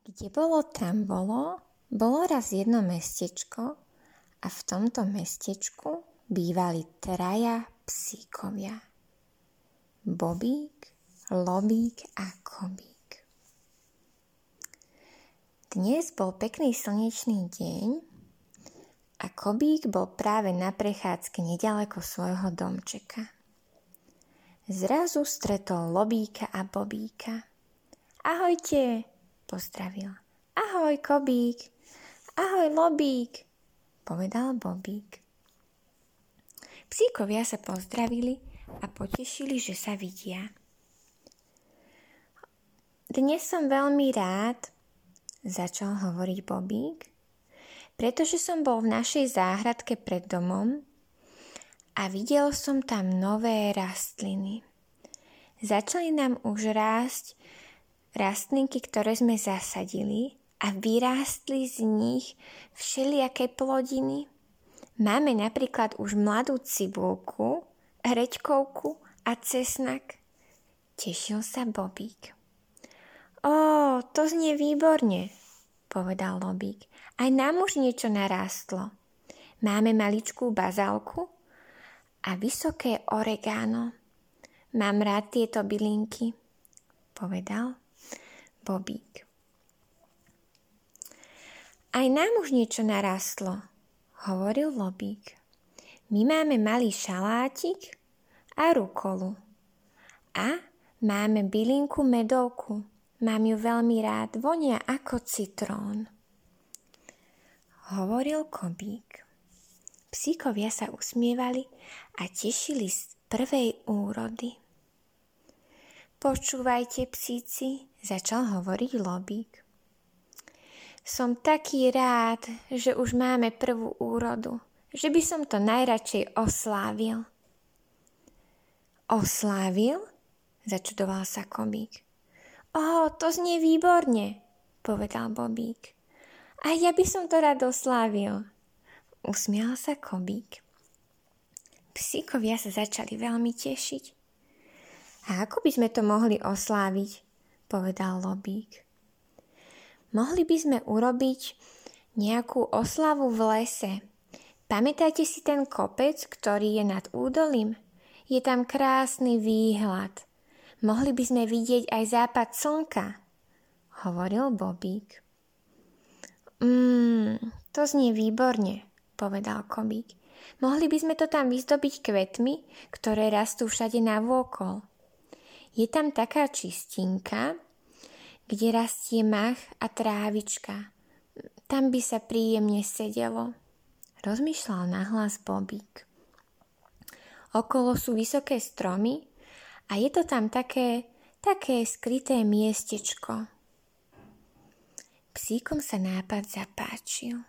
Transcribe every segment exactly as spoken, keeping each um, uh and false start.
Kde bolo, tam bolo, bolo raz jedno mestečko a v tomto mestečku bývali traja psíkovia. Bobík, Lobík a Kobík. Dnes bol pekný slnečný deň a Kobík bol práve na prechádzke nedaleko svojho domčeka. Zrazu stretol Lobíka a Bobíka. Ahojte, pozdravil. Ahoj, Kobík. Ahoj, Lobík, povedal Bobík. Psíkovia sa pozdravili a potešili, že sa vidia. Dnes som veľmi rád, začal hovoriť Bobík, pretože som bol v našej záhradke pred domom a videl som tam nové rastliny. Začali nám už rásť rastlinky, ktoré sme zasadili a vyrástli z nich všelijaké plodiny. Máme napríklad už mladú cibulku, hreďkovku a cesnak. Tešil sa Bobík. Ó, to znie výborne, povedal Lobík. Aj nám už niečo narástlo. Máme maličkú bazálku a vysoké oregano. Mám rád tieto bylinky, povedal Bobík. Aj nám už niečo narástlo, hovoril Lobík. My máme malý šalátik a rukolu. A máme bylinku medovku. Mám ju veľmi rád, vonia ako citrón, hovoril Kobík. Psíkovia sa usmievali a tešili z prvej úrody. Počúvajte, psíci, začal hovoriť Lobík. Som taký rád, že už máme prvú úrodu, že by som to najradšej oslávil. Oslávil? Začudoval sa Kobík. Ó, to znie výborne, povedal Bobík. A ja by som to rád oslávil. Usmial sa Kobík. Psíkovia sa začali veľmi tešiť. A ako by sme to mohli osláviť, povedal Lobík. Mohli by sme urobiť nejakú oslavu v lese. Pamätáte si ten kopec, ktorý je nad údolím? Je tam krásny výhľad. Mohli by sme vidieť aj západ slnka, hovoril Bobík. Mmm, to znie výborne, povedal Kobík. Mohli by sme to tam vyzdobiť kvetmi, ktoré rastú všade navôkol. Je tam taká čistinka, kde rastie mach a trávička. Tam by sa príjemne sedelo, rozmýšľal nahlas Bobík. Okolo sú vysoké stromy a je to tam také, také skryté miestečko. Psíkom sa nápad zapáčil.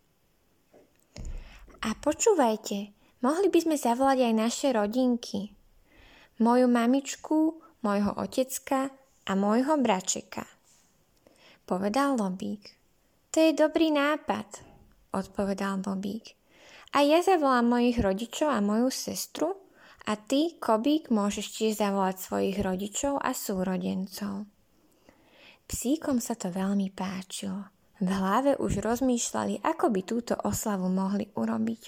A počúvajte, mohli by sme zavolať aj naše rodinky. Moju mamičku, môjho otecka a môjho bračeka, povedal Lobík. To je dobrý nápad, odpovedal Bobík. A ja zavolám mojich rodičov a moju sestru a ty, Kobík, môžeš tiež zavolať svojich rodičov a súrodencov. Psíkom sa to veľmi páčilo. V hlave už rozmýšľali, ako by túto oslavu mohli urobiť.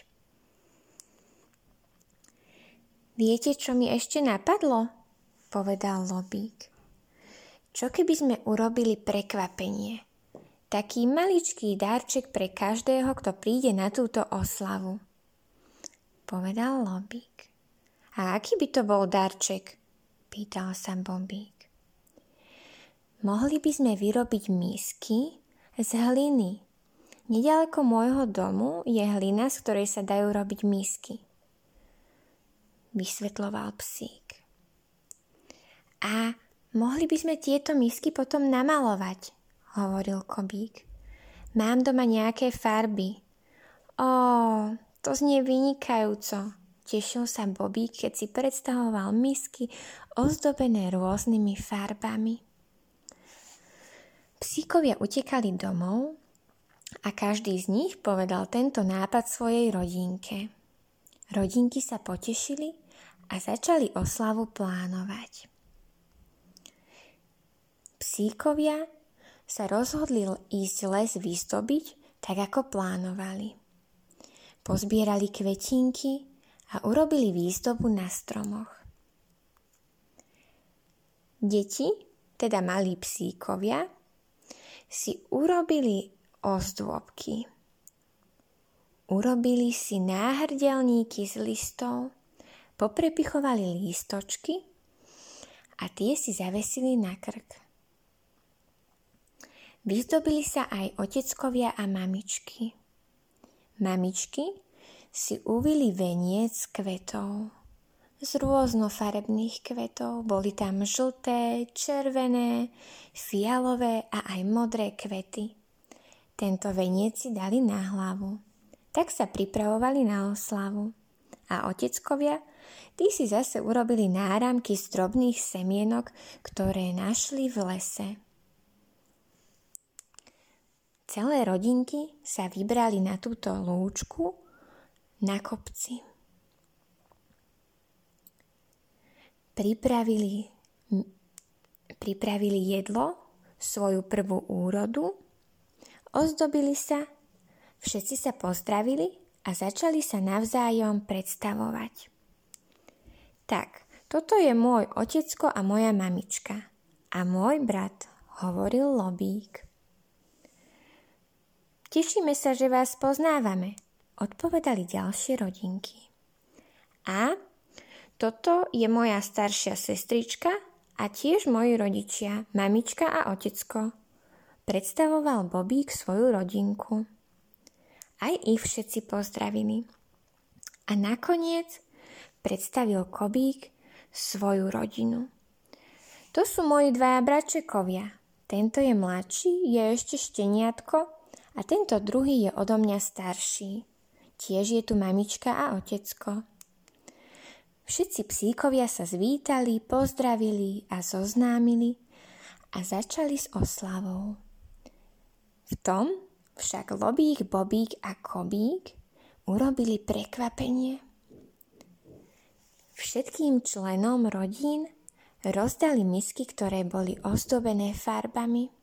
Viete, čo mi ešte napadlo? Povedal Lobík. Čo keby sme urobili prekvapenie? Taký maličký darček pre každého, kto príde na túto oslavu, povedal Lobík. A aký by to bol darček? Pýtal sa Bobík. Mohli by sme vyrobiť misky z hliny. Nedaleko môjho domu je hlina, z ktorej sa dajú robiť misky, vysvetľoval psík. A mohli by sme tieto misky potom namalovať, hovoril Kobík. Mám doma nejaké farby. Ó, to znie vynikajúco, tešil sa Bobík, keď si predstavoval misky ozdobené rôznymi farbami. Psíkovia utekali domov a každý z nich povedal tento nápad svojej rodinke. Rodinky sa potešili a začali oslavu plánovať. Psíkovia sa rozhodli ísť les vyzdobiť, tak ako plánovali. Pozbierali kvetinky a urobili výzdobu na stromoch. Deti, teda malí psíkovia, si urobili ozdôbky. Urobili si náhrdelníky z listov, poprepichovali lístočky a tie si zavesili na krk. Vyzdobili sa aj oteckovia a mamičky. Mamičky si uvili veniec z kvetov, z rôznofarebných kvetov. Boli tam žlté, červené, fialové a aj modré kvety. Tento veniec si dali na hlavu. Tak sa pripravovali na oslavu. A oteckovia, tí si zase urobili náramky z drobných semienok, ktoré našli v lese. Celé rodinky sa vybrali na túto lúčku na kopci. Pripravili, pripravili jedlo, svoju prvú úrodu, ozdobili sa, všetci sa pozdravili a začali sa navzájom predstavovať. Tak, toto je môj otecko a moja mamička a môj brat, hovoril Lobík. Tešíme sa, že vás poznávame, odpovedali ďalšie rodinky. A toto je moja staršia sestrička a tiež moji rodičia, mamička a otecko. Predstavoval Bobík svoju rodinku. Aj ich všetci pozdravili. A nakoniec predstavil Kobík svoju rodinu. To sú moji dvaja bračekovia. Tento je mladší, je ešte šteniatko, a tento druhý je odo mňa starší. Tiež je tu mamička a otecko. Všetci psíkovia sa zvítali, pozdravili a zoznámili a začali s oslavou. V tom však Lobík, Bobík a Kobík urobili prekvapenie. Všetkým členom rodín rozdali misky, ktoré boli ozdobené farbami.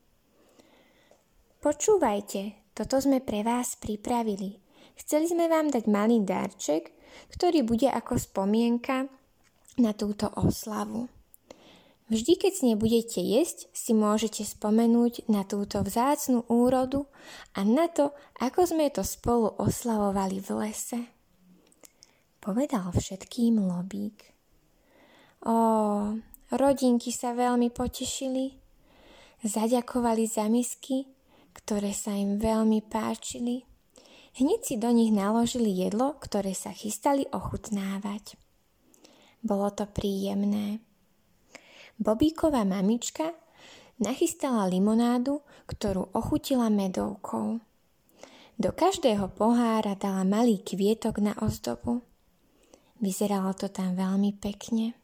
Počúvajte, toto sme pre vás pripravili. Chceli sme vám dať malý darček, ktorý bude ako spomienka na túto oslavu. Vždy, keď s nej budete jesť, si môžete spomenúť na túto vzácnu úrodu a na to, ako sme to spolu oslavovali v lese. Povedal všetkým Lobík. Ó, rodinky sa veľmi potešili. Zaďakovali za misky, ktoré sa im veľmi páčili. Hneď si do nich naložili jedlo, ktoré sa chystali ochutnávať. Bolo to príjemné. Bobíková mamička nachystala limonádu, ktorú ochutila medovkou. Do každého pohára dala malý kvietok na ozdobu. Vyzeralo to tam veľmi pekne.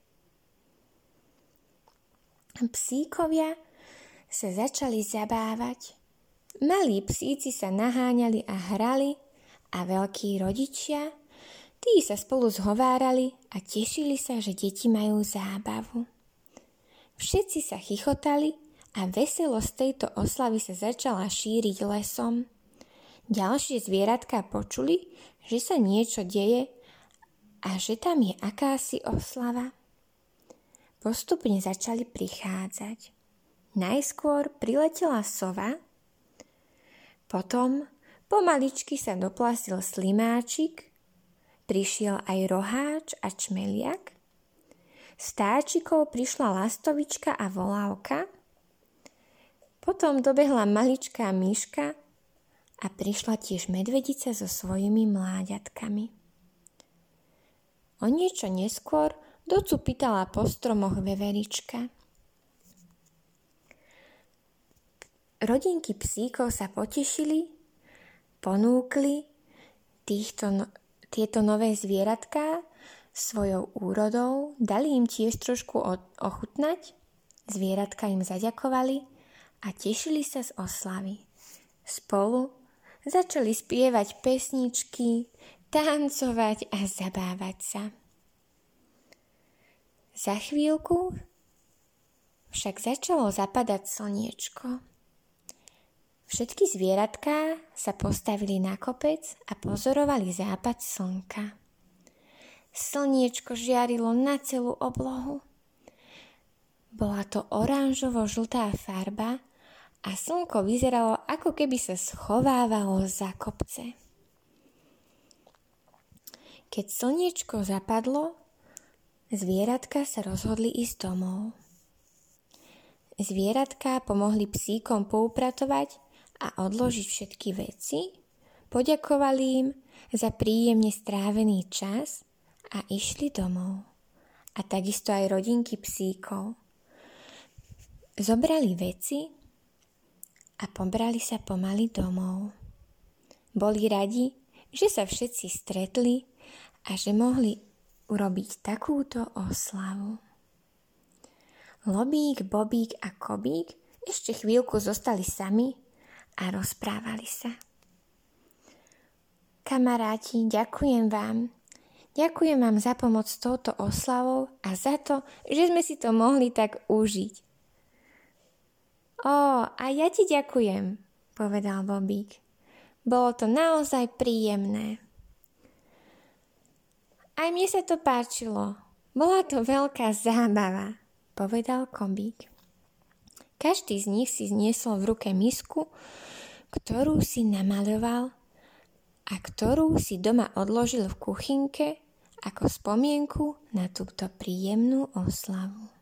Psíkovia sa začali zabávať. Malí psíci sa naháňali a hrali a veľkí rodičia, tí sa spolu zhovárali a tešili sa, že deti majú zábavu. Všetci sa chichotali a veselosť tejto oslavy sa začala šíriť lesom. Ďalšie zvieratka počuli, že sa niečo deje a že tam je akási oslava. Postupne začali prichádzať. Najskôr priletela sova, potom pomaličky sa doplasil slimáčik, prišiel aj roháč a čmeliak, s táčikou prišla lastovička a volávka, potom dobehla maličká myška a prišla tiež medvedica so svojimi mláďatkami. O niečo neskôr docupitala po stromoch veverička. Rodinky psíkov sa potešili, ponúkli týchto, no, tieto nové zvieratká svojou úrodou, dali im tiež trošku ochutnať, zvieratka im zaďakovali a tešili sa z oslavy. Spolu začali spievať pesničky, tancovať a zabávať sa. Za chvíľku však začalo zapadať slniečko. Všetky zvieratká sa postavili na kopec a pozorovali západ slnka. Slniečko žiarilo na celú oblohu. Bola to oranžovo-žltá farba a slnko vyzeralo, ako keby sa schovávalo za kopce. Keď slniečko zapadlo, zvieratka sa rozhodli ísť domov. Zvieratká pomohli psíkom poupratovať a odložiť všetky veci, poďakovali im za príjemne strávený čas a išli domov. A takisto aj rodinky psíkov. Zobrali veci a pobrali sa pomaly domov. Boli radi, že sa všetci stretli a že mohli urobiť takúto oslavu. Lobík, Bobík a Kobík ešte chvíľku zostali sami a rozprávali sa. Kamaráti, ďakujem vám. Ďakujem vám za pomoc s touto oslavou a za to, že sme si to mohli tak užiť. Ó, a ja ti ďakujem, povedal Bobík. Bolo to naozaj príjemné. Aj mne sa to páčilo. Bola to veľká zábava, povedal Kobík. Každý z nich si zniesol v ruke misku, ktorú si namaľoval a ktorú si doma odložil v kuchynke ako spomienku na túto príjemnú oslavu.